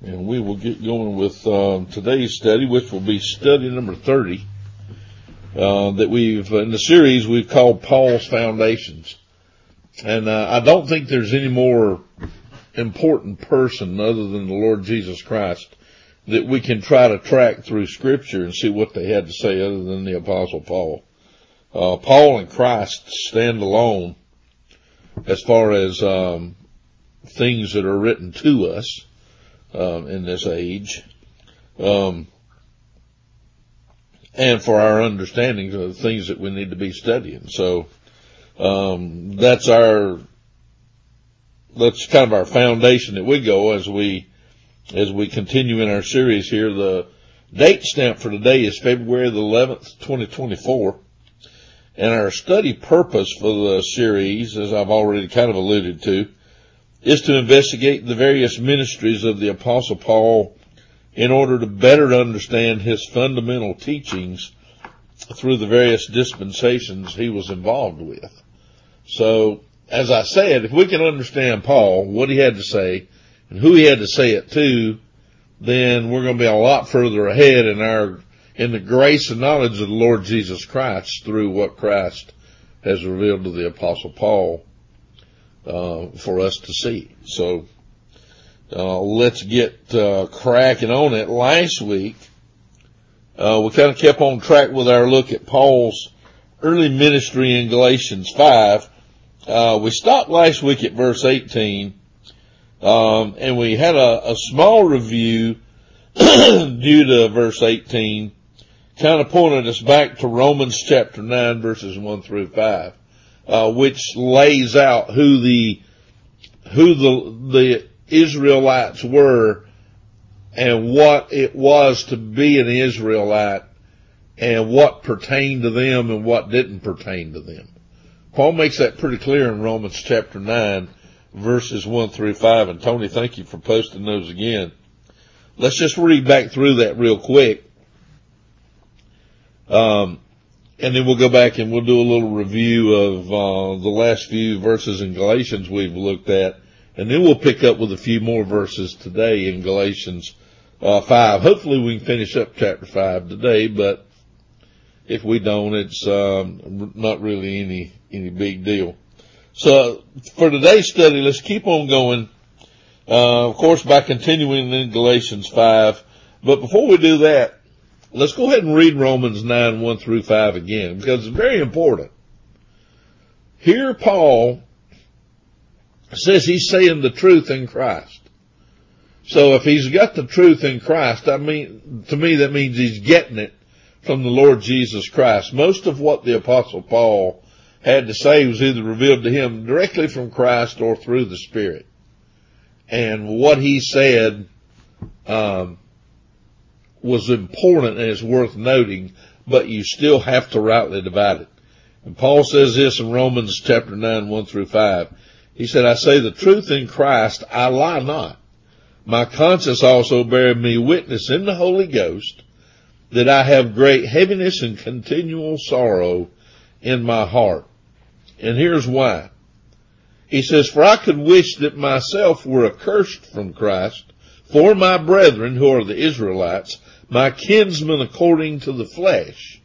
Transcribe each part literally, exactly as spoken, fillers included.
And we will get going with um, today's study, which will be study number thirty, uh, that we've, in the series we've called Paul's Foundations. And uh, I don't think there's any more important person other than the Lord Jesus Christ that we can try to track through Scripture and see what they had to say other than the Apostle Paul. Uh, Paul and Christ stand alone as far as um, things that are written to us. Um, in this age, um, and for our understanding of the things that we need to be studying. So, um, that's our, that's kind of our foundation that we go as we, as we continue in our series here. The date stamp for today is February the eleventh, twenty twenty-four. And our study purpose for the series, as I've already kind of alluded to, is to investigate the various ministries of the Apostle Paul in order to better understand his fundamental teachings through the various dispensations he was involved with. So, as I said, if we can understand Paul, what he had to say, and who he had to say it to, then we're going to be a lot further ahead in our, in the grace and knowledge of the Lord Jesus Christ through what Christ has revealed to the Apostle Paul. Uh, for us to see. So, uh, let's get, uh, cracking on it. Last week, uh, we kind of kept on track with our look at Paul's early ministry in Galatians five. Uh, we stopped last week at verse eighteen, um, and we had a, a small review due to verse eighteen, kind of pointed us back to Romans chapter nine, verses one through five. Uh, which lays out who the, who the, the Israelites were and what it was to be an Israelite and what pertained to them and what didn't pertain to them. Paul makes that pretty clear in Romans chapter nine, verses one through five. And Tony, thank you for posting those again. Let's just read back through that real quick. Um, And then we'll go back and we'll do a little review of uh, the last few verses in Galatians we've looked at. And then we'll pick up with a few more verses today in Galatians uh, five. Hopefully we can finish up chapter five today, but if we don't, it's um, not really any any big deal. So for today's study, let's keep on going, uh, of course, by continuing in Galatians five. But before we do that, let's go ahead and read Romans nine, one through five again, because it's very important. Here Paul says he's saying the truth in Christ. So if he's got the truth in Christ, I mean, to me that means he's getting it from the Lord Jesus Christ. Most of what the Apostle Paul had to say was either revealed to him directly from Christ or through the Spirit. And what he said, um, was important and is worth noting, but you still have to rightly divide it. And Paul says this in Romans chapter nine, one through five. He said, I say the truth in Christ, I lie not. My conscience also beareth me witness in the Holy Ghost that I have great heaviness and continual sorrow in my heart. And here's why. He says, for I could wish that myself were accursed from Christ for my brethren who are the Israelites, my kinsmen according to the flesh,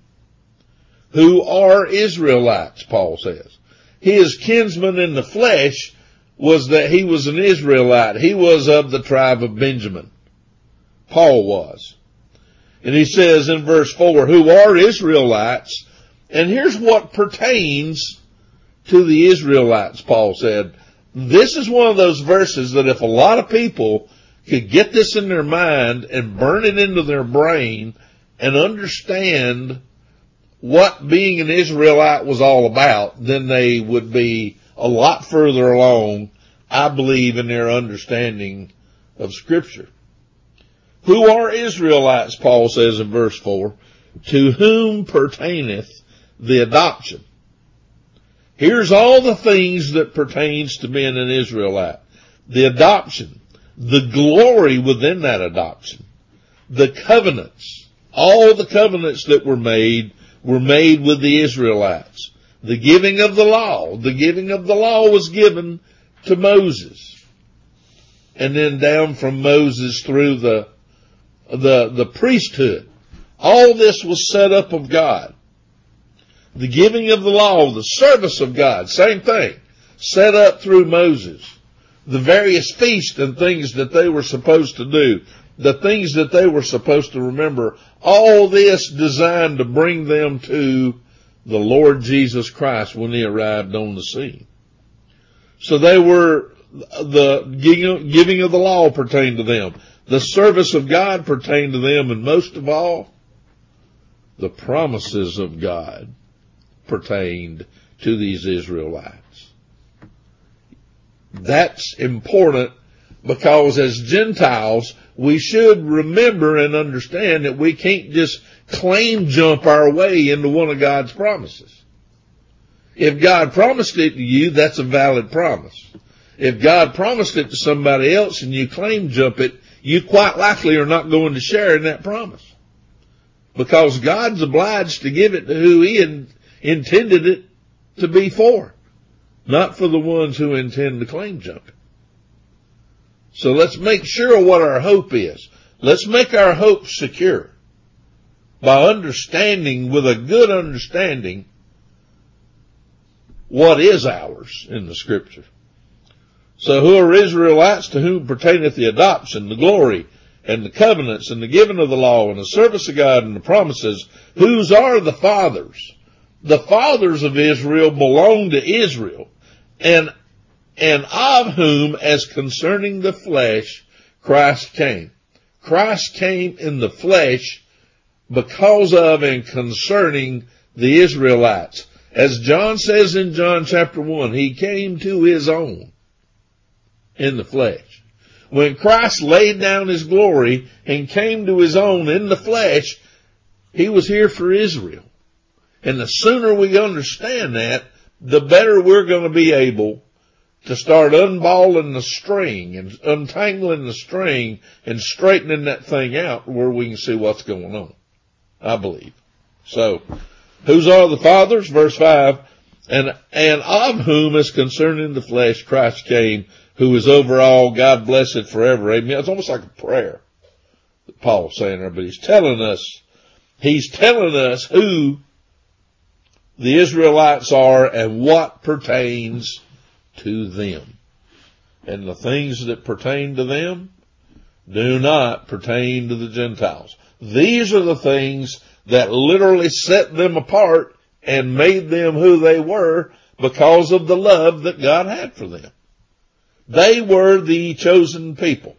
who are Israelites, Paul says. His kinsman in the flesh was that he was an Israelite. He was of the tribe of Benjamin. Paul was. And he says in verse four, who are Israelites. And here's what pertains to the Israelites, Paul said. This is one of those verses that if a lot of people could get this in their mind and burn it into their brain and understand what being an Israelite was all about, then they would be a lot further along, I believe, in their understanding of Scripture. Who are Israelites, Paul says in verse four, to whom pertaineth the adoption. Here's all the things that pertains to being an Israelite. The adoption, the glory within that adoption, the covenants, all the covenants that were made were made with the Israelites. The giving of the law, the giving of the law was given to Moses. and then down from Moses through the, the, the priesthood. All this was set up of God. The giving of the law, the service of God, same thing, set up through Moses. The various feasts and things that they were supposed to do, the things that they were supposed to remember, all this designed to bring them to the Lord Jesus Christ when he arrived on the scene. So they were, the giving of the law pertained to them. The service of God pertained to them, and most of all, the promises of God pertained to these Israelites. That's important because as Gentiles, we should remember and understand that we can't just claim jump our way into one of God's promises. If God promised it to you, that's a valid promise. If God promised it to somebody else and you claim jump it, you quite likely are not going to share in that promise. Because God's obliged to give it to who he in, intended it to be for, not for the ones who intend to claim jump it. So let's make sure what our hope is. Let's make our hope secure by understanding, with a good understanding, what is ours in the Scripture. So who are Israelites? To whom pertaineth the adoption, the glory, and the covenants, and the giving of the law, and the service of God, and the promises? Whose are the fathers? The fathers of Israel belong to Israel, and and of whom, as concerning the flesh, Christ came. Christ came in the flesh because of and concerning the Israelites. As John says in John chapter one, he came to his own in the flesh. When Christ laid down his glory and came to his own in the flesh, he was here for Israel. And the sooner we understand that, the better we're going to be able to start unballing the string and untangling the string and straightening that thing out where we can see what's going on, I believe. So, whose are the fathers? Verse five, and, and of whom, as concerning the flesh, Christ came, who is over all, God bless it forever. Amen. It's almost like a prayer that Paul's saying there, but he's telling us, he's telling us who the Israelites are and what pertains to them. And the things that pertain to them do not pertain to the Gentiles. These are the things that literally set them apart and made them who they were because of the love that God had for them. They were the chosen people.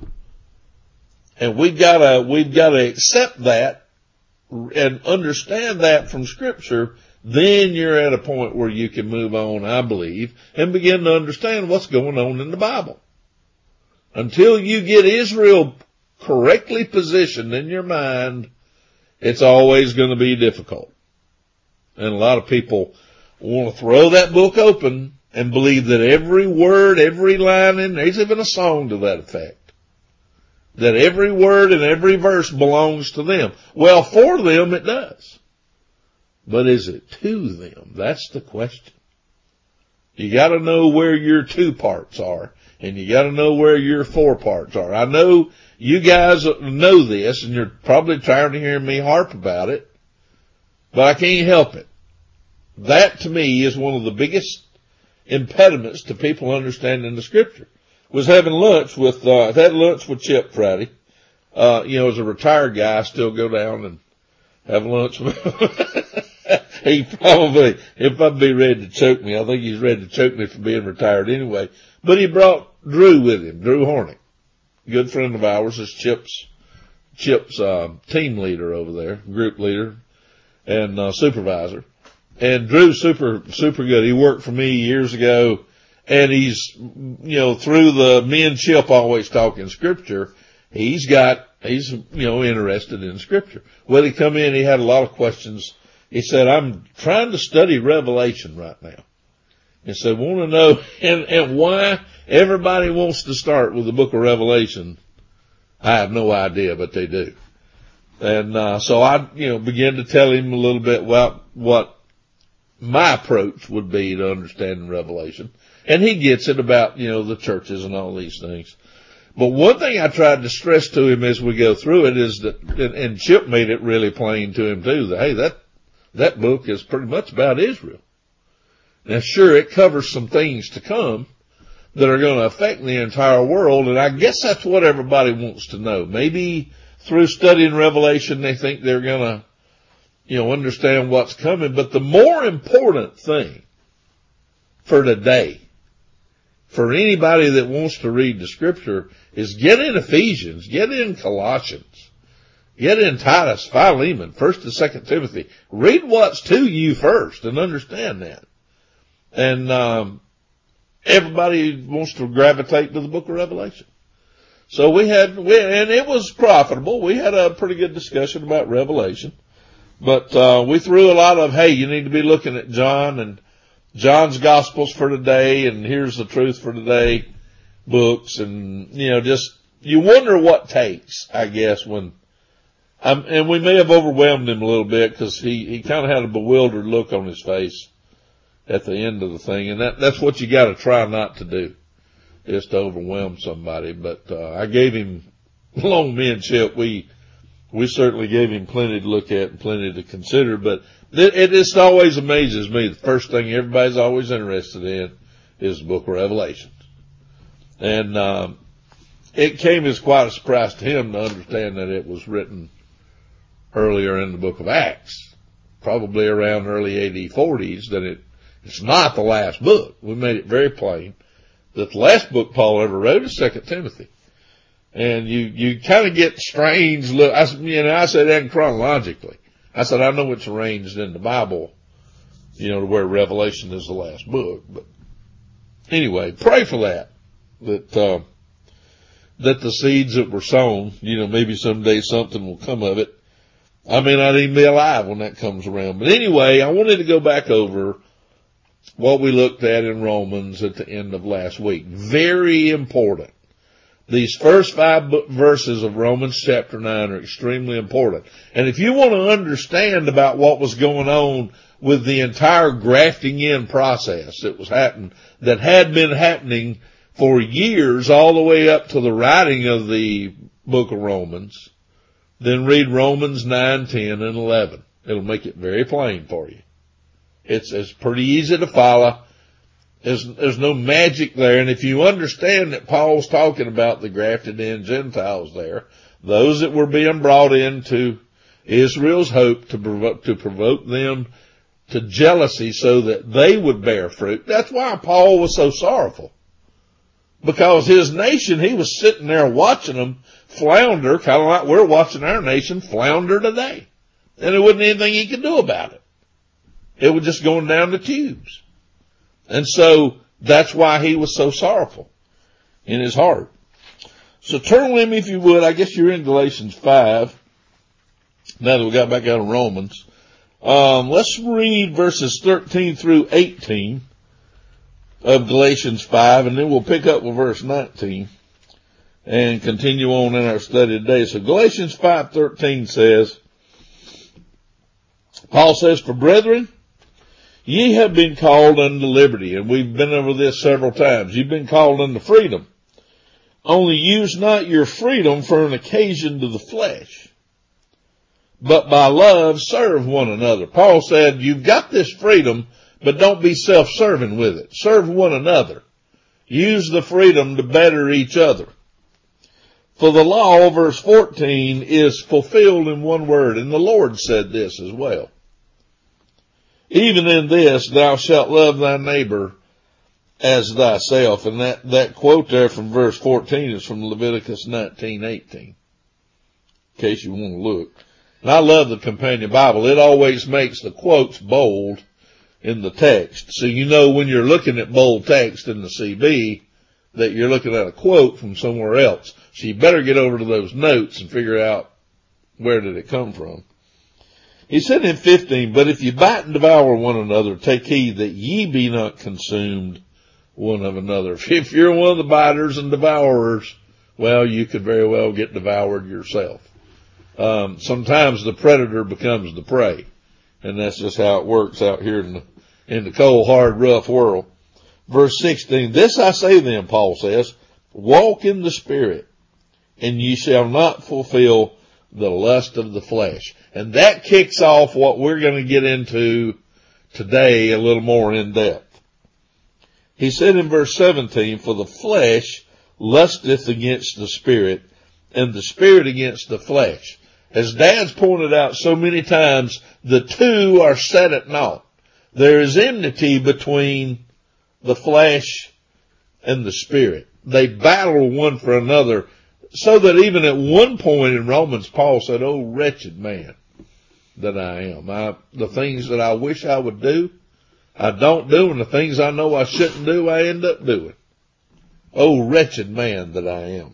And we've gotta, we've gotta accept that and understand that from Scripture. Then you're at a point where you can move on, I believe, and begin to understand what's going on in the Bible. Until you get Israel correctly positioned in your mind, it's always going to be difficult. And a lot of people want to throw that book open and believe that every word, every line in there, there's even a song to that effect, that every word and every verse belongs to them. Well, for them it does. But is it to them? That's the question. You gotta know where your two parts are, and you gotta know where your four parts are. I know you guys know this, and you're probably tired of hearing me harp about it, but I can't help it. That to me is one of the biggest impediments to people understanding the Scripture. Was having lunch with, uh, I had lunch with Chip Friday. Uh, you know, as a retired guy, I still go down and have lunch with him. He probably, he'll probably be ready to choke me. I think he's ready to choke me for being retired anyway. But he brought Drew with him, Drew Hornick. Good friend of ours is Chip's, Chip's, uh, team leader over there, group leader and, uh, supervisor. And Drew's super, super good. He worked for me years ago, and he's, you know, through the me and Chip always talking Scripture, he's got, he's, you know, interested in Scripture. Well, he come in, he had a lot of questions. He said, I'm trying to study Revelation right now. He said, want to know, and, and why everybody wants to start with the book of Revelation. I have no idea, but they do. And, uh, so I, you know, began to tell him a little bit about what my approach would be to understanding Revelation. And he gets it about, you know, the churches and all these things. But one thing I tried to stress to him as we go through it is that, and, and Chip made it really plain to him too, that, hey, that, that book is pretty much about Israel. Now sure, it covers some things to come that are going to affect the entire world, and I guess that's what everybody wants to know. Maybe through studying Revelation they think they're going to, you know, understand what's coming, but the more important thing for today, for anybody that wants to read the scripture, is get in Ephesians, get in Colossians, get in Titus, Philemon, First and Second Timothy. Read what's to you first and understand that. And, um, everybody wants to gravitate to the book of Revelation. So we had, we, and it was profitable. We had a pretty good discussion about Revelation, but, uh, we threw a lot of, hey, you need to be looking at John and John's Gospels for today, and here's the truth for today books, and, you know, just, you wonder what takes, I guess, when, um, and we may have overwhelmed him a little bit because he, he kind of had a bewildered look on his face at the end of the thing, and that, that's what you got to try not to do, is to overwhelm somebody. But, uh, I gave him, along me and Chip, we, we certainly gave him plenty to look at and plenty to consider, but it, it just always amazes me. The first thing everybody's always interested in is the book of Revelation. And, um, it came as quite a surprise to him to understand that it was written earlier in the book of Acts, probably around early A D forties, that it, it's not the last book. We made it very plain that the last book Paul ever wrote is Second Timothy. And you, you kind of get strange look. I, you know, I said that chronologically. I said, I know it's arranged in the Bible, you know, to where Revelation is the last book. But anyway, pray for that, that, uh, that the seeds that were sown, you know, maybe someday something will come of it. I may not even be alive when that comes around. But anyway, I wanted to go back over what we looked at in Romans at the end of last week. Very important. These first five verses of Romans chapter nine are extremely important. And if you want to understand about what was going on with the entire grafting in process that was happening, that had been happening for years all the way up to the writing of the book of Romans, then read Romans nine, ten, and eleven. It'll make it very plain for you. It's, it's pretty easy to follow. There's, there's no magic there. And if you understand that Paul's talking about the grafted in Gentiles there, those that were being brought into Israel's hope to provoke, to provoke them to jealousy so that they would bear fruit. That's why Paul was so sorrowful. Because his nation, he was sitting there watching them flounder, kind of like we're watching our nation flounder today. And there wasn't anything he could do about it. It was just going down the tubes. And so that's why he was so sorrowful in his heart. So turn with me, if you would. I guess you're in Galatians five. Now that we got back out of Romans. Um, let's read verses thirteen through eighteen of Galatians five, and then we'll pick up with verse nineteen and continue on in our study today. So Galatians five thirteen says, Paul says, "For brethren, ye have been called unto liberty," and we've been over this several times. You've been called unto freedom. "Only use not your freedom for an occasion to the flesh, but by love serve one another." Paul said, you've got this freedom, but don't be self-serving with it. Serve one another. Use the freedom to better each other. "For the law," verse fourteen, "is fulfilled in one word," and the Lord said this as well. "Even in this, thou shalt love thy neighbor as thyself." And that, that quote there from verse fourteen is from Leviticus nineteen eighteen. In case you want to look. And I love the Companion Bible. It always makes the quotes bold in the text. So you know when you're looking at bold text in the C B that you're looking at a quote from somewhere else. So you better get over to those notes and figure out where did it come from. He said in fifteen, "But if you bite and devour one another, take heed that ye be not consumed one of another." If you're one of the biters and devourers, well, you could very well get devoured yourself. Um, sometimes the predator becomes the prey, and that's just how it works out here in the, in the cold, hard, rough world. Verse sixteen, "This I say then," Paul says, "walk in the Spirit, and ye shall not fulfill the lust of the flesh. And that kicks off what we're going to get into today a little more in depth. He said in verse seventeen, for the flesh lusteth against the spirit, and the spirit against the flesh. As Dad's pointed out so many times, the two are set at naught. There is enmity between the flesh and the spirit. They battle one for another, so that even at one point in Romans, Paul said, oh, wretched man that I am. I, the things that I wish I would do, I don't do, and the things I know I shouldn't do, I end up doing. Oh, wretched man that I am.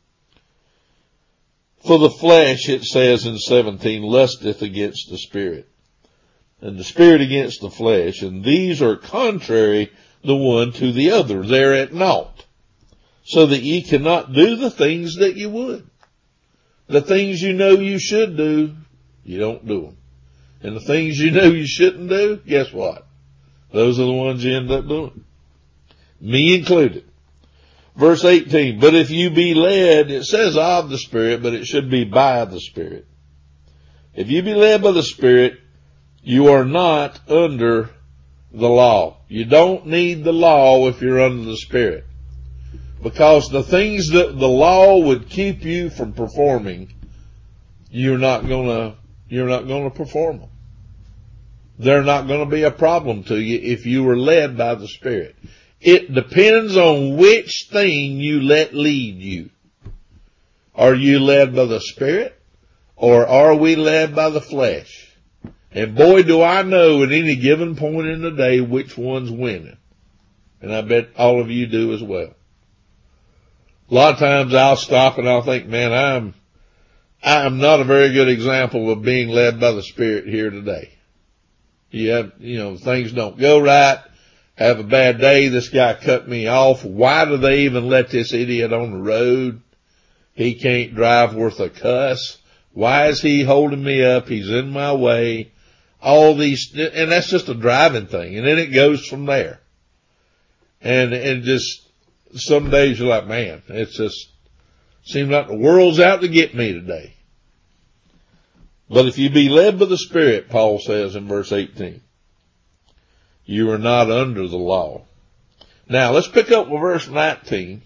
For the flesh, it says in seventeen, lusteth against the spirit, and the spirit against the flesh, and these are contrary the one to the other. They're at naught, so that ye cannot do the things that you would. The things you know you should do, you don't do them. And the things you know you shouldn't do, guess what? Those are the ones you end up doing. Me included. Verse eighteen, but if you be led, it says of the Spirit, but it should be by the Spirit. If you be led by the Spirit, you are not under the law. You don't need the law if you're under the Spirit. Because the things that the law would keep you from performing, you're not gonna, you're not gonna perform them. They're not gonna be a problem to you if you were led by the Spirit. It depends on which thing you let lead you. Are you led by the Spirit, or are we led by the flesh? And boy, do I know at any given point in the day which one's winning. And I bet all of you do as well. A lot of times I'll stop and I'll think, man, I'm, I'm not a very good example of being led by the Spirit here today. You have, you know, things don't go right. Have a bad day. This guy cut me off. Why do they even let this idiot on the road? He can't drive worth a cuss. Why is he holding me up? He's in my way. All these, and that's just a driving thing. And then it goes from there. And, and just, some days you're like, man, it's just, seems like the world's out to get me today. But if you be led by the Spirit, Paul says in verse eighteen, you are not under the law. Now let's pick up with verse nineteen.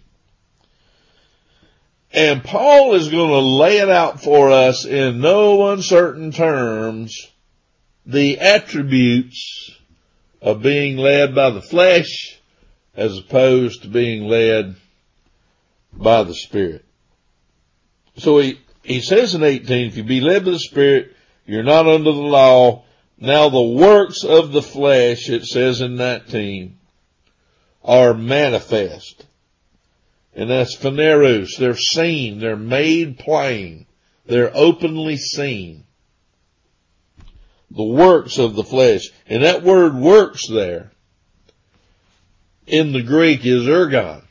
And Paul is going to lay it out for us in no uncertain terms, the attributes of being led by the flesh as opposed to being led by the Spirit. So he, he says in eighteen, if you be led by the Spirit, you're not under the law. Now the works of the flesh, it says in nineteen, are manifest. And that's phaneros. They're seen. They're made plain. They're openly seen. The works of the flesh. And that word works there in the Greek is ergon.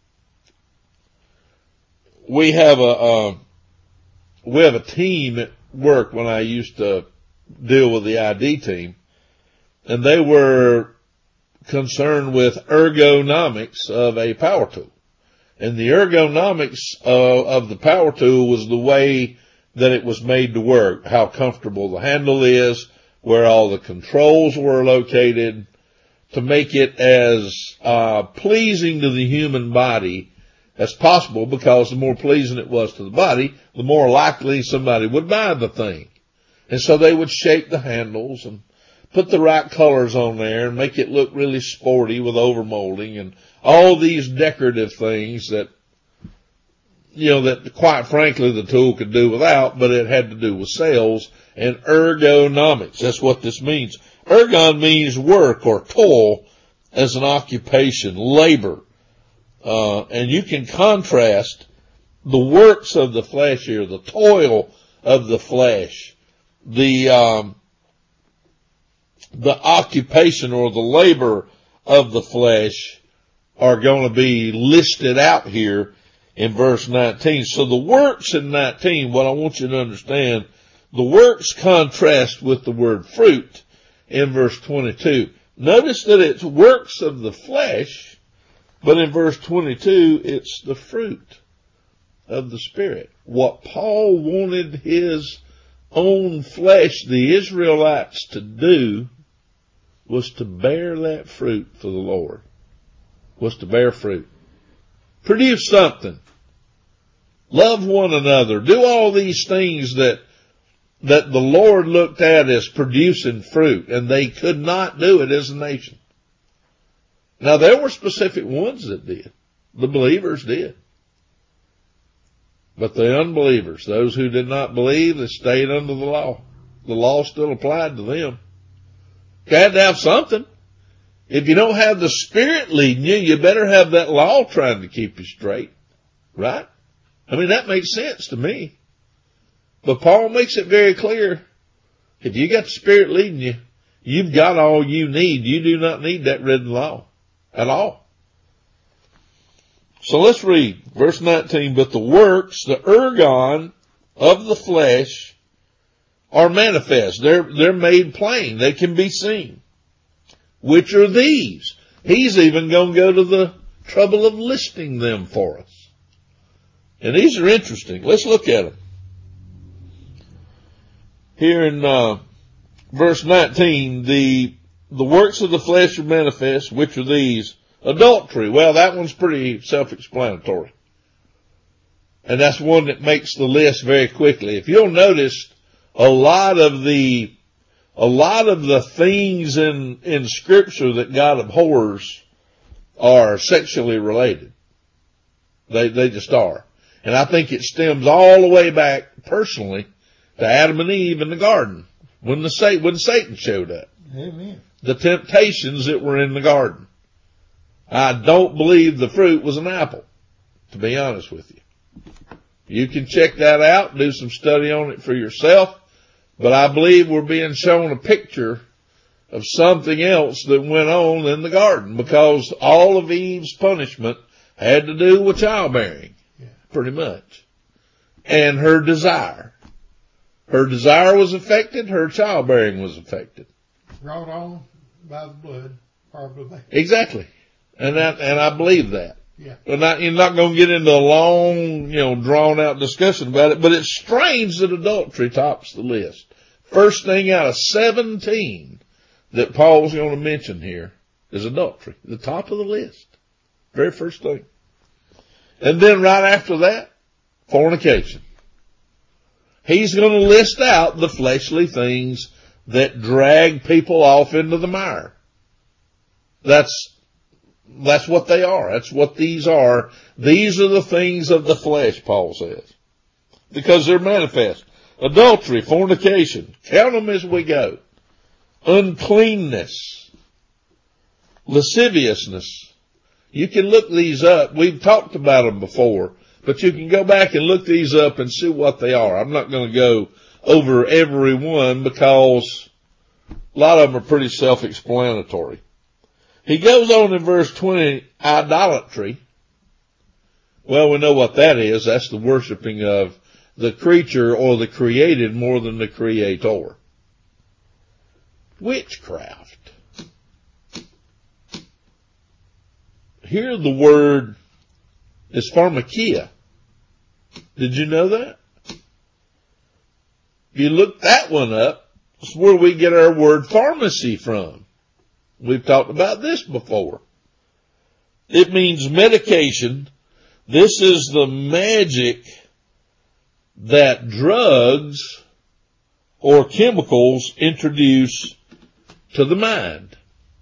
We have a, uh, we have a team at work when I used to deal with the I D team, and they were concerned with ergonomics of a power tool. And the ergonomics of, of the power tool was the way that it was made to work, how comfortable the handle is, where all the controls were located, to make it as uh pleasing to the human body as possible, because the more pleasing it was to the body, the more likely somebody would buy the thing. And so they would shape the handles and put the right colors on there and make it look really sporty with overmolding and all these decorative things that, you know, that quite frankly the tool could do without, but it had to do with sales and ergonomics. That's what this means. Ergon means work or toil as an occupation, labor. Uh, and you can contrast the works of the flesh here, the toil of the flesh, the, um, the occupation or the labor of the flesh are going to be listed out here in verse nineteen. So the works in nineteen, what I want you to understand, the works contrast with the word fruit in verse twenty-two. Notice that it's works of the flesh, but in verse twenty-two, it's the fruit of the Spirit. What Paul wanted his own flesh, the Israelites, to do was to bear that fruit for the Lord. Was to bear fruit. Produce something. Love one another. Do all these things that that the Lord looked at as producing fruit, and they could not do it as a nation. Now, there were specific ones that did. The believers did. But the unbelievers, those who did not believe, they stayed under the law. The law still applied to them. You had to have something. If you don't have the Spirit leading you, you better have that law trying to keep you straight. Right? I mean, that makes sense to me. But Paul makes it very clear. If you got the Spirit leading you, you've got all you need. You do not need that written law at all. So let's read verse nineteen. But the works, the ergon of the flesh, are manifest. They're, they're made plain. They can be seen. Which are these? He's even going to go to the trouble of listing them for us. And these are interesting. Let's look at them. Here in uh, verse nineteen, the the works of the flesh are manifest. Which are these? Adultery. Well, that one's pretty self-explanatory. And that's one that makes the list very quickly. If you'll notice, a lot of the a lot of the things in in Scripture that God abhors are sexually related. They they just are. And I think it stems all the way back, personally, to Adam and Eve in the garden, when the when Satan showed up. Amen. The temptations that were in the garden. I don't believe the fruit was an apple, to be honest with you. You can check that out, do some study on it for yourself, but I believe we're being shown a picture of something else that went on in the garden, because all of Eve's punishment had to do with childbearing, yeah. Pretty much, and her desire. Her desire was affected. Her childbearing was affected. Brought on by the blood, probably. Exactly, and that, and I believe that. Yeah. But not, you're not going to get into a long, you know, drawn out discussion about it. But it's strange that adultery tops the list. First thing out of seventeen that Paul's going to mention here is adultery. The top of the list, very first thing. And then right after that, fornication. He's going to list out the fleshly things that drag people off into the mire. That's, that's what they are. That's what these are. These are the things of the flesh, Paul says. Because they're manifest. Adultery, fornication. Count them as we go. Uncleanness. Lasciviousness. You can look these up. We've talked about them before. But you can go back and look these up and see what they are. I'm not going to go over every one because a lot of them are pretty self-explanatory. He goes on in verse twenty, idolatry. Well, we know what that is. That's the worshiping of the creature or the created more than the creator. Witchcraft. Here the word is pharmakia. Did you know that? If you look that one up, it's where we get our word pharmacy from. We've talked about this before. It means medication. This is the magic that drugs or chemicals introduce to the mind.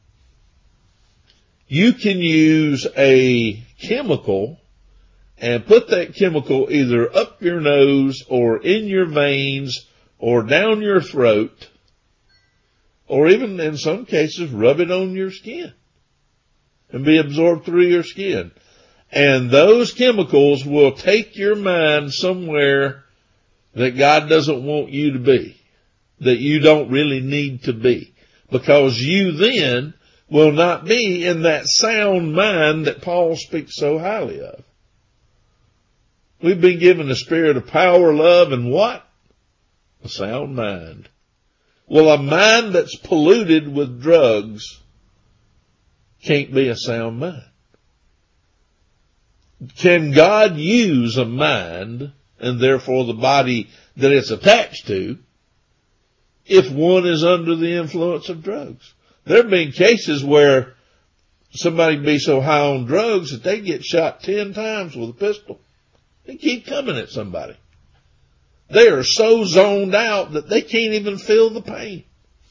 You can use a chemical and put that chemical either up your nose or in your veins or down your throat, or even in some cases rub it on your skin and be absorbed through your skin. And those chemicals will take your mind somewhere that God doesn't want you to be, that you don't really need to be, because you then will not be in that sound mind that Paul speaks so highly of. We've been given the spirit of power, love, and what? A sound mind. Well, a mind that's polluted with drugs can't be a sound mind. can God use a mind, and therefore the body that it's attached to, if one is under the influence of drugs? There have been cases where somebody can be so high on drugs that they get shot ten times with a pistol. They keep coming at somebody. They are so zoned out that they can't even feel the pain.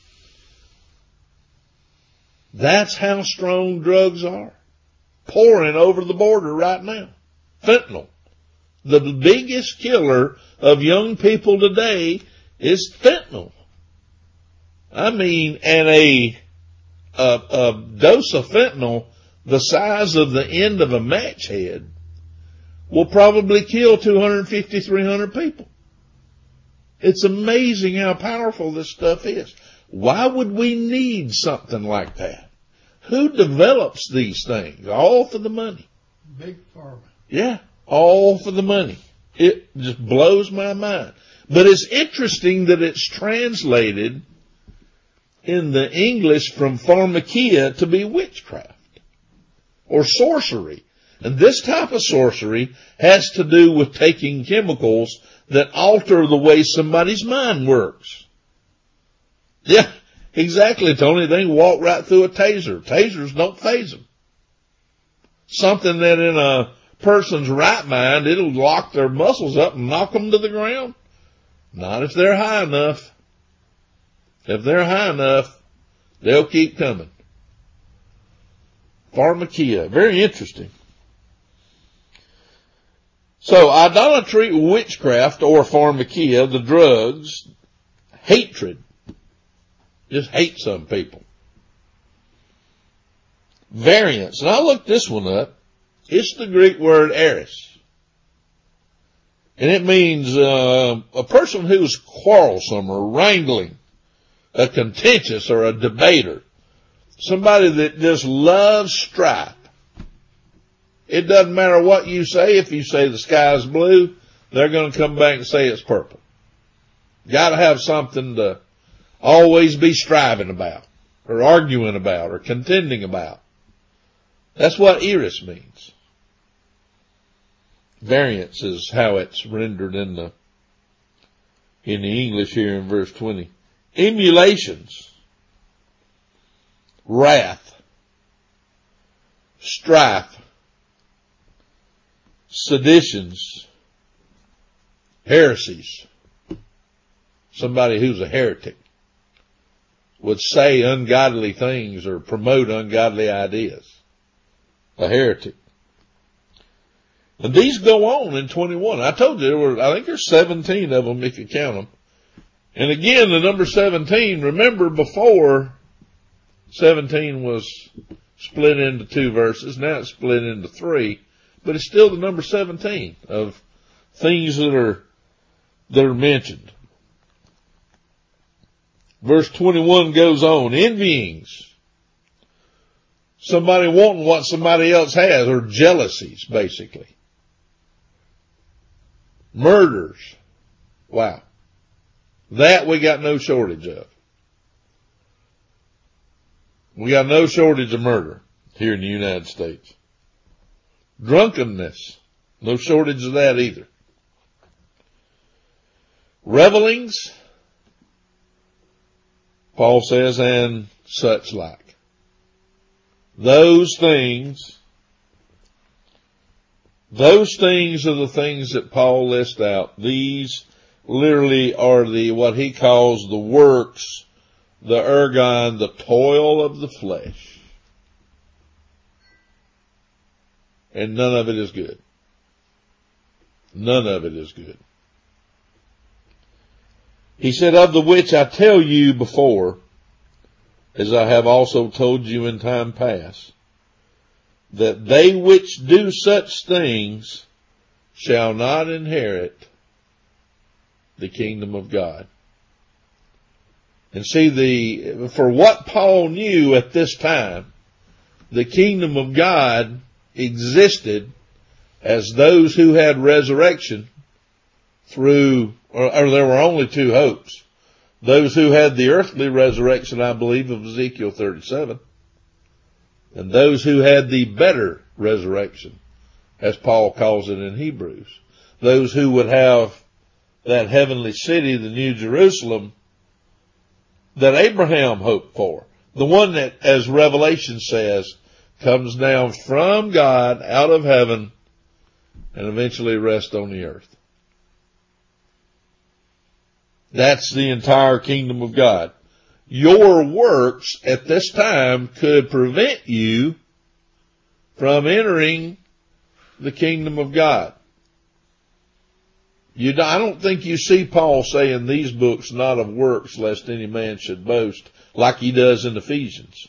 That's how strong drugs are. Pouring over the border right now. Fentanyl. The biggest killer of young people today is fentanyl. I mean, and a, a, a dose of fentanyl the size of the end of a match head will probably kill two hundred fifty, three hundred people. It's amazing how powerful this stuff is. Why would we need something like that? Who develops these things? All for the money. Big pharma. Yeah, all for the money. It just blows my mind. But it's interesting that it's translated in the English from pharmakia to be witchcraft or sorcery. And this type of sorcery has to do with taking chemicals that alter the way somebody's mind works. Yeah, exactly, Tony. They can walk right through a taser. Tasers don't faze them. Something that in a person's right mind, it'll lock their muscles up and knock them to the ground. Not if they're high enough. If they're high enough, they'll keep coming. Pharmakia. Very interesting. So, idolatry, witchcraft, or pharmakia, the drugs, hatred. Just hate some people. Variance. And I looked this one up. It's the Greek word eris. And it means uh, a person who's quarrelsome or wrangling, a contentious or a debater. Somebody that just loves strife. It doesn't matter what you say. If you say the sky's blue, they're going to come back and say it's purple. Got to have something to always be striving about or arguing about or contending about. That's what eris means. Variance is how it's rendered in the, in the English here in verse twenty. Emulations. Wrath. Strife. Seditions. Heresies. Somebody who's a heretic would say ungodly things or promote ungodly ideas. A heretic. And these go on in twenty-one. I told you there were, I think there's seventeen of them if you count them. And again, the number seventeen, remember before seventeen was split into two verses. Now it's split into three, but it's still the number seventeen of things that are, that are mentioned. Verse twenty-one goes on, envyings. Somebody wanting what somebody else has, or jealousies, basically. Murders. Wow. That we got no shortage of. We got no shortage of murder here in the United States. Drunkenness. No shortage of that either. Revelings. Paul says, and such like. Those things, those things are the things that Paul lists out. These literally are the, what he calls the works, the ergon, the toil of the flesh. And none of it is good. None of it is good. He said, of the which I tell you before, as I have also told you in time past, that they which do such things shall not inherit the kingdom of God. And see, the, for what Paul knew at this time, the kingdom of God existed as those who had resurrection through, or, or there were only two hopes. Those who had the earthly resurrection, I believe, of Ezekiel thirty-seven, and those who had the better resurrection as Paul calls it in Hebrews. Those who would have that heavenly city, the New Jerusalem, that Abraham hoped for. The one that, as Revelation says, comes down from God out of heaven and eventually rests on the earth. That's the entire kingdom of God. Your works at this time could prevent you from entering the kingdom of God. You, I don't think you see Paul saying these books not of works lest any man should boast like he does in Ephesians.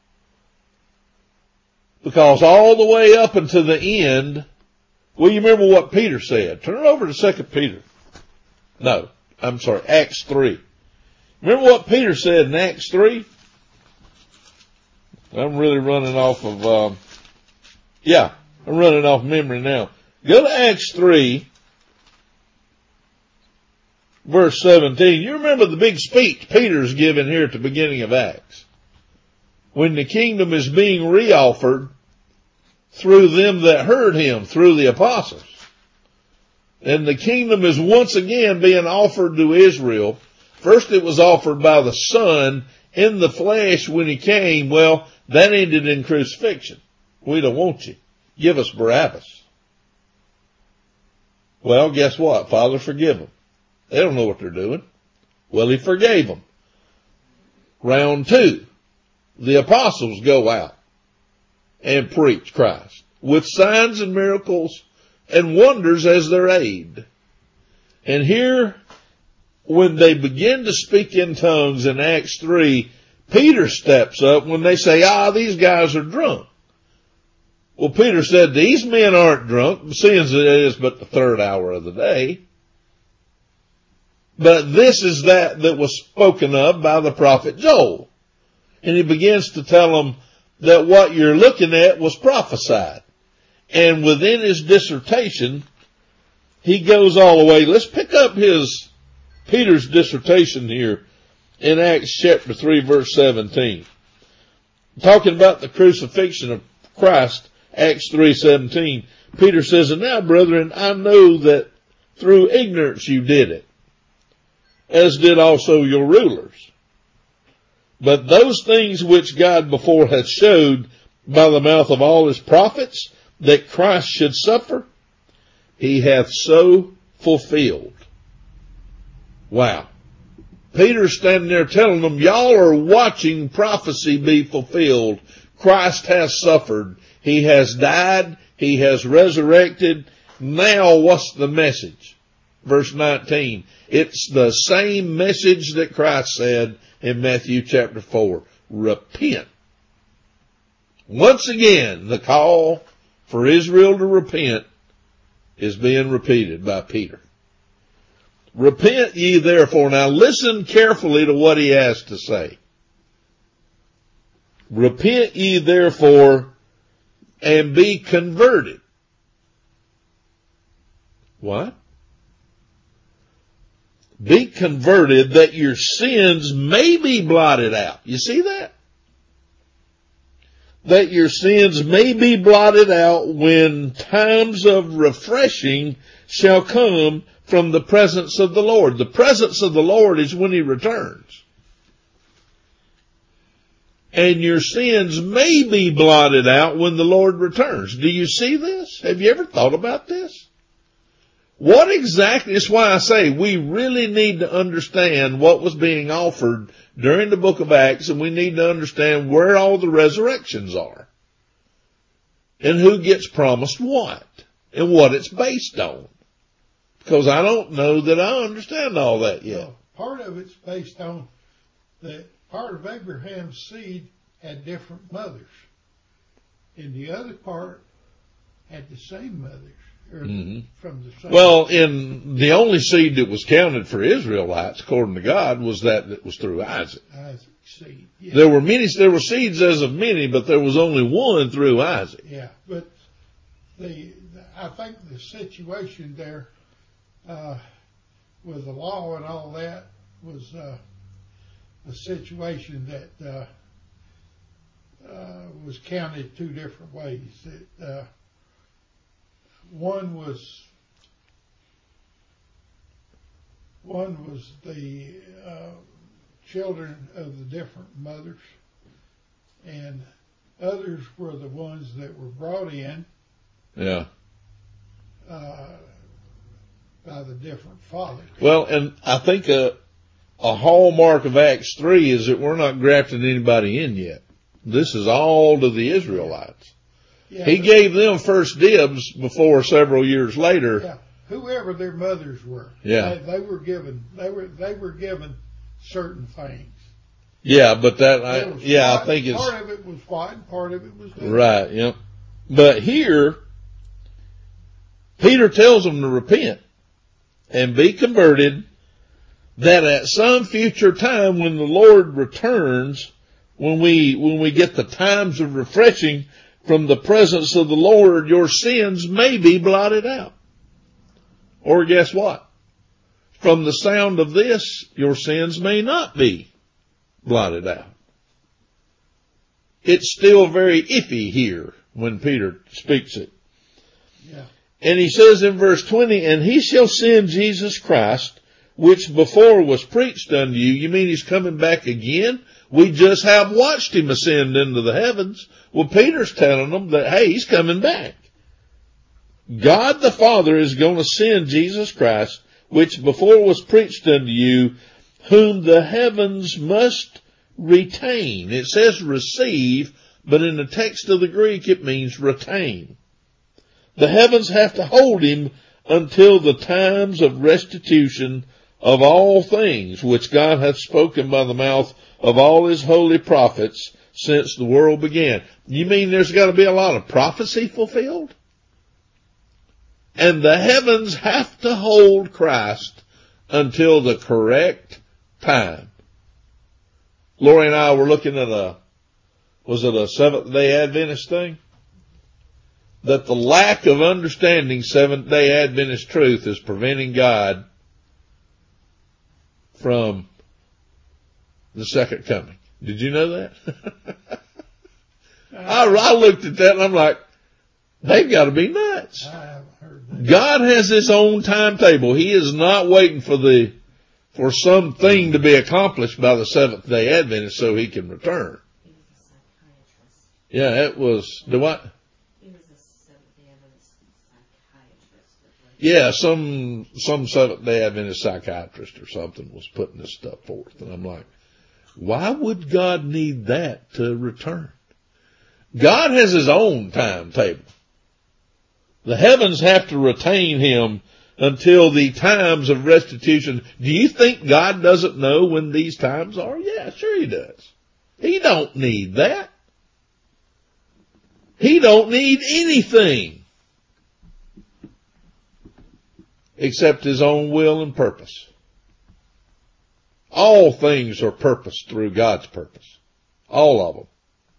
Because all the way up until the end, well, you remember what Peter said. Turn over to Second Peter. No, I'm sorry, Acts three. Remember what Peter said in Acts three? I'm really running off of, um, yeah, I'm running off memory now. Go to Acts three, verse seventeen. You remember the big speech Peter's given here at the beginning of Acts. When the kingdom is being reoffered through them that heard him, through the apostles. And the kingdom is once again being offered to Israel. First it was offered by the Son in the flesh when he came. Well, that ended in crucifixion. We don't want you. Give us Barabbas. Well, guess what? Father, forgive them. They don't know what they're doing. Well, he forgave them. Round two. The apostles go out and preach Christ with signs and miracles and wonders as their aid. And here, when they begin to speak in tongues in Acts three, Peter steps up when they say, ah, these guys are drunk. Well, Peter said, these men aren't drunk, seeing it is but the third hour of the day. But this is that that was spoken of by the prophet Joel. And he begins to tell them that what you're looking at was prophesied. And within his dissertation, he goes all the way. Let's pick up his, Peter's dissertation here in Acts chapter three, verse seventeen. Talking about the crucifixion of Christ, Acts three seventeen. Peter says, and now, brethren, I know that through ignorance you did it, as did also your rulers. But those things which God before hath showed by the mouth of all his prophets, that Christ should suffer, he hath so fulfilled. Wow. Peter's standing there telling them, y'all are watching prophecy be fulfilled. Christ has suffered. He has died. He has resurrected. Now what's the message? Verse nineteen. It's the same message that Christ said in Matthew chapter four. Repent. Once again, the call for Israel to repent is being repeated by Peter. Repent ye therefore. Now listen carefully to what he has to say. Repent ye therefore and be converted. What? Be converted that your sins may be blotted out. You see that? That your sins may be blotted out when times of refreshing shall come from the presence of the Lord. The presence of the Lord is when he returns. And your sins may be blotted out when the Lord returns. Do you see this? Have you ever thought about this? What exactly, that's why I say we really need to understand what was being offered during the book of Acts, and we need to understand where all the resurrections are. And who gets promised what, and what it's based on. Because I don't know that I understand all that yet. Well, part of it's based on that part of Abraham's seed had different mothers. And the other part had the same mothers. Mm-hmm. From the same. Well, in the only seed that was counted for Israelites, according to God, was that that was through Isaac. Isaac's seed. Yeah. There were many, there were seeds as of many, but there was only one through Isaac. Yeah, but the, the I think the situation there uh, with the law and all that was uh, a situation that uh, uh, was counted two different ways. That uh, one was one was the uh, children of the different mothers, and others were the ones that were brought in. Yeah. Uh, by the different fathers. Well, and I think a, a hallmark of Acts three is that we're not grafting anybody in yet. This is all to the Israelites. Yeah, he gave them first dibs before several years later. Yeah, whoever their mothers were. Yeah. They, they were given, they were, they were given certain things. Yeah, but that, I, yeah, white, I think it's. Part of it was white and part of it was different. Right, yep. But here, Peter tells them to repent and be converted, that at some future time when the Lord returns, when we, when we get the times of refreshing from the presence of the Lord, your sins may be blotted out. Or guess what? From the sound of this, your sins may not be blotted out. It's still very iffy here when Peter speaks it. Yeah. And he says in verse twenty, and he shall send Jesus Christ, which before was preached unto you. You mean he's coming back again? We just have watched him ascend into the heavens. Well, Peter's telling them that, hey, he's coming back. God the Father is going to send Jesus Christ, which before was preached unto you, whom the heavens must retain. It says receive, but in the text of the Greek it means retain. The heavens have to hold him until the times of restitution of all things, which God hath spoken by the mouth of all his holy prophets since the world began. You mean there's got to be a lot of prophecy fulfilled? And the heavens have to hold Christ until the correct time. Lori and I were looking at a, was it a Seventh-day Adventist thing? That the lack of understanding Seventh-day Adventist truth is preventing God from the second coming. Did you know that? I, I looked at that and I'm like, they've got to be nuts. I haven't heard that. God has his own timetable. He is not waiting for the, for something to be accomplished by the Seventh-day Adventist so he can return. He was a psychiatrist. Yeah, it was, the what? He was a Seventh-day Adventist psychiatrist. Yeah, some, some Seventh-day Adventist psychiatrist or something was putting this stuff forth. And I'm like, why would God need that to return? God has his own timetable. The heavens have to retain him until the times of restitution. Do you think God doesn't know when these times are? Yeah, sure he does. He don't need that. He don't need anything except his own will and purpose. All things are purposed through God's purpose. All of them.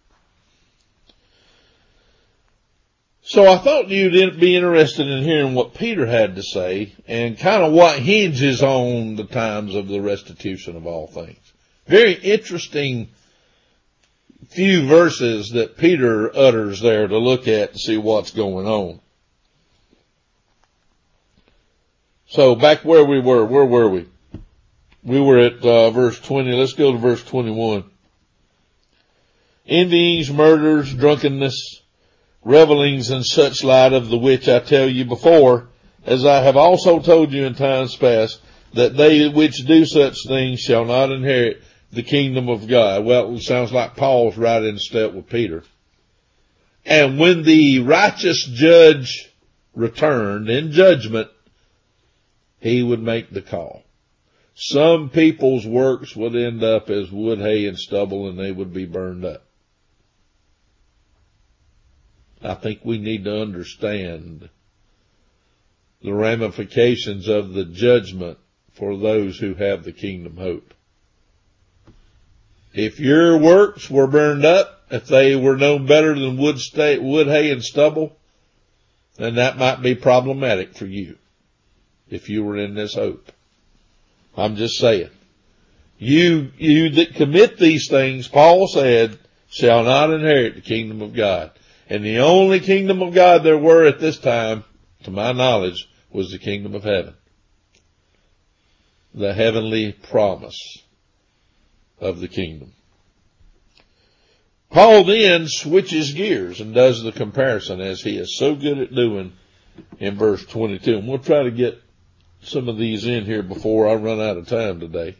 So I thought you'd be interested in hearing what Peter had to say and kind of what hinges on the times of the restitution of all things. Very interesting few verses that Peter utters there to look at and see what's going on. So back where we were, where were we? We were at uh, verse twenty. Let's go to verse twenty-one. Envyings, murders, drunkenness, revelings, and such like, of the which I tell you before, as I have also told you in times past, that they which do such things shall not inherit the kingdom of God. Well, it sounds like Paul's right in step with Peter. And when the righteous judge returned in judgment, he would make the call. Some people's works would end up as wood, hay, and stubble, and they would be burned up. I think we need to understand the ramifications of the judgment for those who have the kingdom hope. If your works were burned up, if they were known better than wood, sta- wood, hay, and stubble, then that might be problematic for you if you were in this hope. I'm just saying. You, you that commit these things, Paul said, shall not inherit the kingdom of God. And the only kingdom of God there were at this time to my knowledge, was the kingdom of heaven. The heavenly promise of the kingdom. Paul then switches gears and does the comparison, as he is so good at doing in verse twenty-two. And we'll try to get some of these in here before I run out of time today.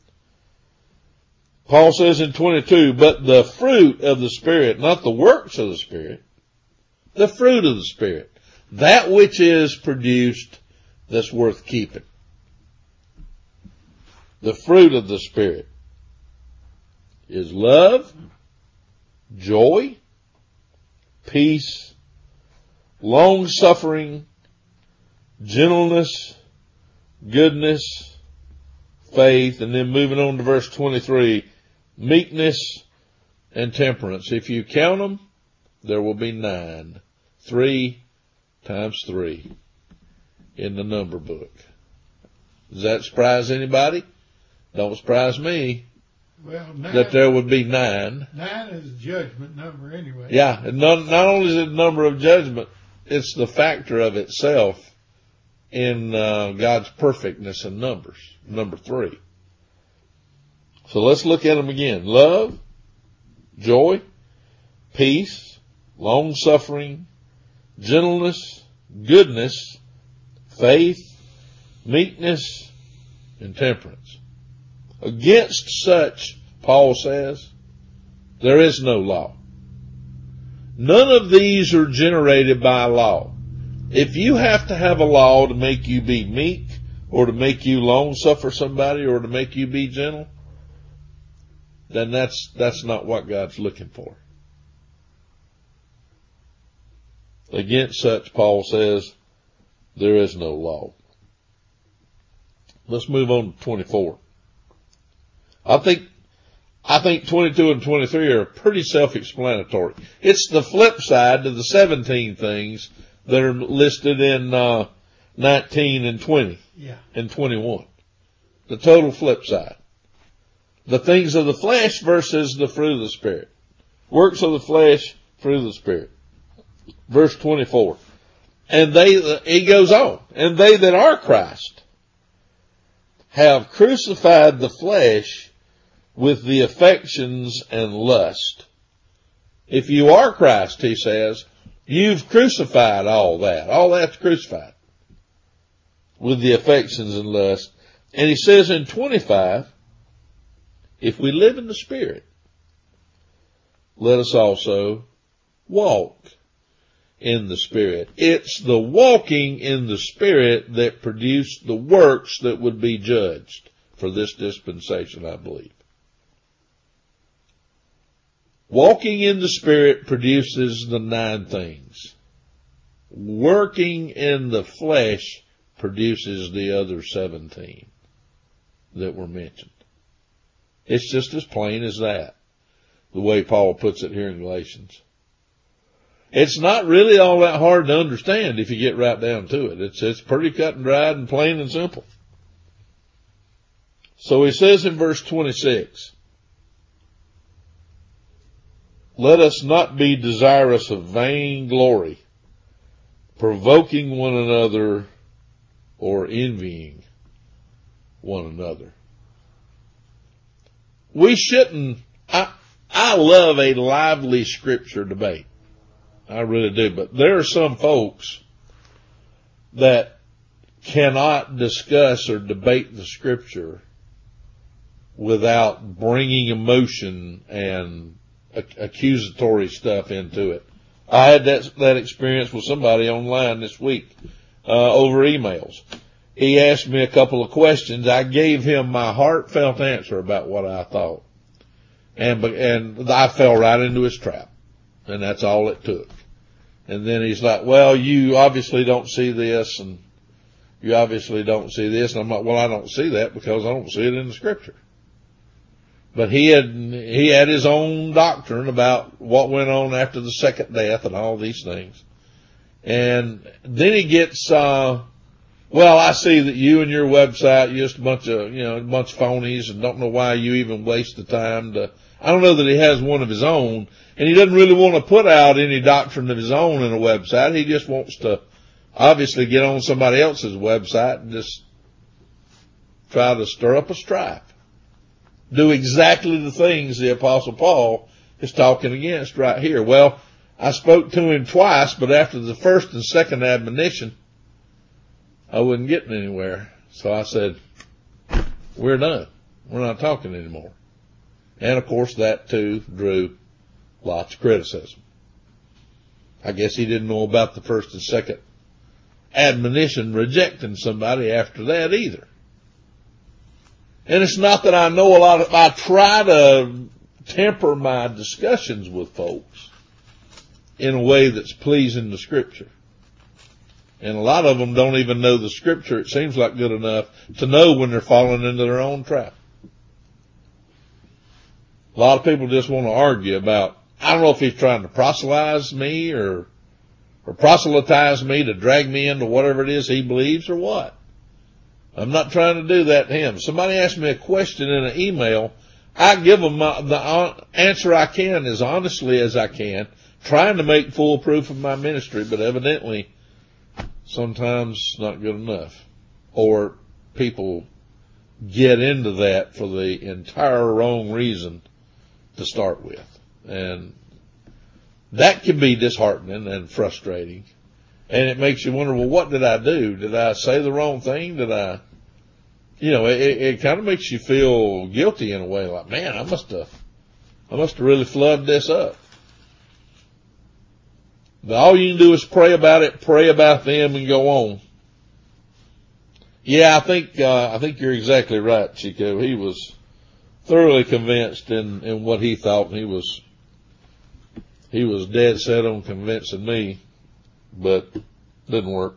Paul says in twenty-two, but the fruit of the Spirit, not the works of the Spirit, the fruit of the Spirit, that which is produced that's worth keeping. The fruit of the Spirit is love, joy, peace, long-suffering, gentleness, goodness, faith, and then moving on to verse twenty-three, meekness and temperance. If you count them, there will be nine. Three times three in the number book. Does that surprise anybody? Don't surprise me. Well, nine, that there would be nine. Nine is a judgment number anyway. Yeah, and not, not only is it a number of judgment, it's the factor of itself in uh, God's perfectness in numbers. Number three. So let's look at them again. Love, joy, peace, long-suffering, gentleness, goodness, faith, meekness, and temperance. Against such, Paul says, there is no law. None of these are generated by law. If you have to have a law to make you be meek, or to make you long suffer somebody, or to make you be gentle, then that's, that's not what God's looking for. Against such, Paul says, there is no law. Let's move on to twenty-four. I think, I think twenty-two and twenty-three are pretty self-explanatory. It's the flip side to the seventeen things that are listed in, uh, nineteen and twenty. Yeah. And twenty-one. The total flip side. The things of the flesh versus the fruit of the Spirit. Works of the flesh, fruit of the Spirit. Verse twenty-four. And they, he goes on, and they that are Christ have crucified the flesh with the affections and lust. If you are Christ, he says, you've crucified all that. All that's crucified with the affections and lust. And he says in twenty-five, if we live in the Spirit, let us also walk in the Spirit. It's the walking in the Spirit that produced the works that would be judged for this dispensation, I believe. Walking in the Spirit produces the nine things. Working in the flesh produces the other seventeen that were mentioned. It's just as plain as that, the way Paul puts it here in Galatians. It's not really all that hard to understand if you get right down to it. It's, it's pretty cut and dried and plain and simple. So he says in verse twenty-six, let us not be desirous of vain glory, provoking one another or envying one another. We shouldn't, I, I love a lively scripture debate. I really do. But there are some folks that cannot discuss or debate the scripture without bringing emotion and accusatory stuff into it. I had that, that experience with somebody online this week, uh, over emails. He asked me a couple of questions. I gave him my heartfelt answer about what I thought. And, and I fell right into his trap. And that's all it took. And then he's like, well, you obviously don't see this, and you obviously don't see this. And I'm like, well, I don't see that because I don't see it in the scripture. But he had, he had his own doctrine about what went on after the second death and all these things. And then he gets, uh, well, I see that you and your website, you're just a bunch of, you know, a bunch of phonies and don't know why you even waste the time to, I don't know that he has one of his own, and he doesn't really want to put out any doctrine of his own in a website. He just wants to obviously get on somebody else's website and just try to stir up a strife. Do exactly the things the Apostle Paul is talking against right here. Well, I spoke to him twice, but after the first and second admonition, I wasn't getting anywhere. So I said, we're done. We're not talking anymore. And of course that too drew lots of criticism. I guess he didn't know about the first and second admonition rejecting somebody after that either. And it's not that I know a lot of, I try to temper my discussions with folks in a way that's pleasing to Scripture. And a lot of them don't even know the Scripture, it seems like, good enough to know when they're falling into their own trap. A lot of people just want to argue about, I don't know if he's trying to proselytize me or, or proselytize me to drag me into whatever it is he believes or what. I'm not trying to do that to him. Somebody asks me a question in an email, I give them my, the answer I can as honestly as I can, trying to make full proof of my ministry, but evidently sometimes not good enough. Or people get into that for the entire wrong reason to start with. And that can be disheartening and frustrating. And it makes you wonder, well, what did I do? Did I say the wrong thing? Did I, you know, it, it kind of makes you feel guilty in a way, like, man, I must have, I must have really flooded this up. But all you can do is pray about it, pray about them, and go on. Yeah, I think, uh, I think you're exactly right, Chico. He was thoroughly convinced in, in what he thought, and he was, he was dead set on convincing me, but didn't work.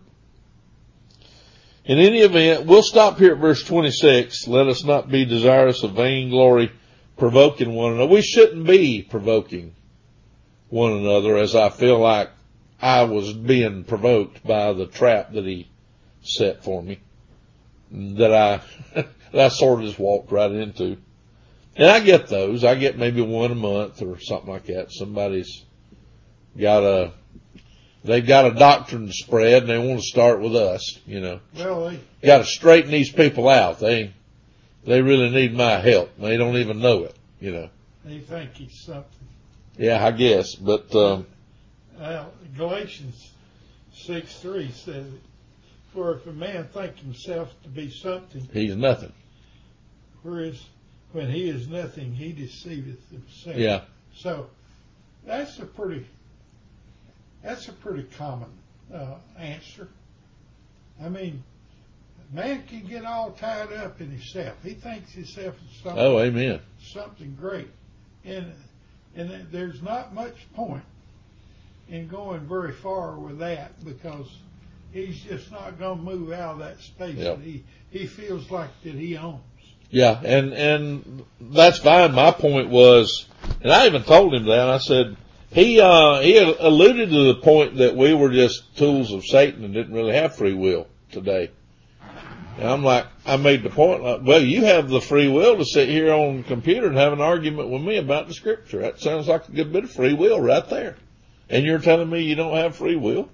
In any event, we'll stop here at verse twenty-six. Let us not be desirous of vainglory, provoking one another. We shouldn't be provoking one another, as I feel like I was being provoked by the trap that he set for me, that I, that I sort of just walked right into. And I get those. I get maybe one a month or something like that. Somebody's got a, they've got a doctrine to spread and they want to start with us, you know. Well, they got to straighten these people out. They, they really need my help. They don't even know it, you know. they think he's something. Yeah, I guess, but, um, Well, Galatians six three says, for if a man think himself to be something, he's nothing. whereas when he is nothing, he deceiveth himself. Yeah. So that's a pretty, that's a pretty common uh, answer. I mean, man can get all tied up in himself. He thinks himself is something. Oh, amen. Something great, and and there's not much point in going very far with that, because he's just not going to move out of that space Yep. that he he feels like that he owns. Yeah, and, and that's fine. My point was, and I even told him that, I said, he, uh, he alluded to the point that we were just tools of Satan and didn't really have free will today. And I'm like, I made the point, like, well, you have the free will to sit here on the computer and have an argument with me about the Scripture. That sounds like a good bit of free will right there. And you're telling me you don't have free will?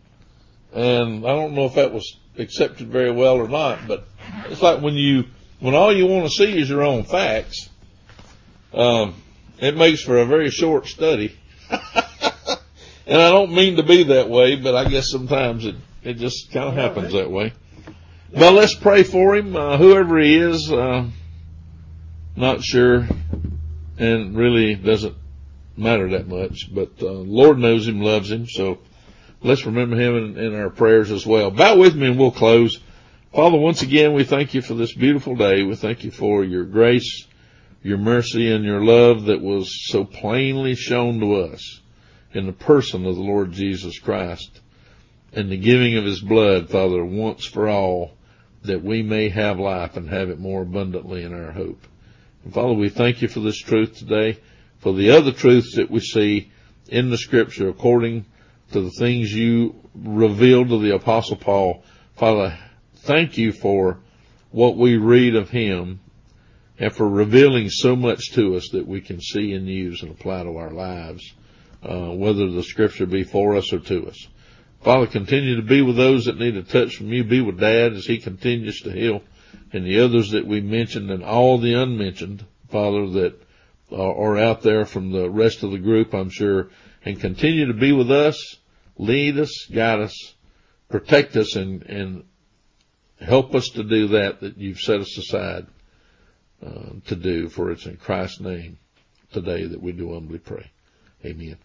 And I don't know if that was accepted very well or not, but it's like when you, when all you want to see is your own facts, um, it makes for a very short study. And I don't mean to be that way, but I guess sometimes it, it just kind of happens that way. Well, let's pray for him, uh, whoever he is, uh, not sure, and really doesn't matter that much, but uh, Lord knows him, loves him, so let's remember him in, in our prayers as well. Bow with me and we'll close. Father, once again, we thank you for this beautiful day. We thank you for your grace, your mercy, and your love that was so plainly shown to us in the person of the Lord Jesus Christ and the giving of his blood, Father, once for all, that we may have life and have it more abundantly in our hope. And Father, we thank you for this truth today, for the other truths that we see in the Scripture according to the things you revealed to the Apostle Paul. Father, thank you for what we read of him and for revealing so much to us that we can see and use and apply to our lives, uh, whether the Scripture be for us or to us. Father, continue to be with those that need a touch from you. Be with Dad as he continues to heal, and the others that we mentioned and all the unmentioned, Father, that are out there from the rest of the group, I'm sure, and continue to be with us, lead us, guide us, protect us, and, and help us to do that that you've set us aside uh, to do. For it's in Christ's name today that we do humbly pray. Amen.